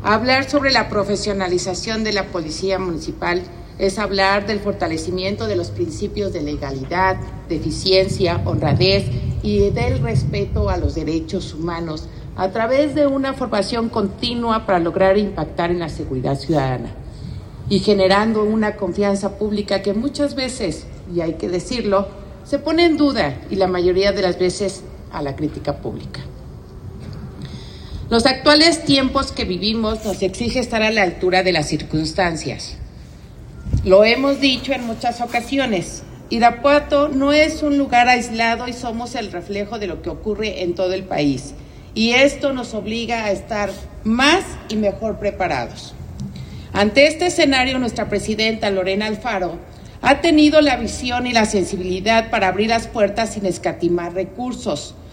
Hablar sobre la profesionalización de la Policía Municipal es hablar del fortalecimiento de los principios de legalidad, de eficiencia, honradez y del respeto a los derechos humanos a través de una formación continua para lograr impactar en la seguridad ciudadana y generando una confianza pública que muchas veces, y hay que decirlo, se pone en duda y la mayoría de las veces a la crítica pública. Los actuales tiempos que vivimos nos exige estar a la altura de las circunstancias. Lo hemos dicho en muchas ocasiones, Irapuato no es un lugar aislado y somos el reflejo de lo que ocurre en todo el país. Y esto nos obliga a estar más y mejor preparados. Ante este escenario, nuestra presidenta Lorena Alfaro ha tenido la visión y la sensibilidad para abrir las puertas sin escatimar recursos,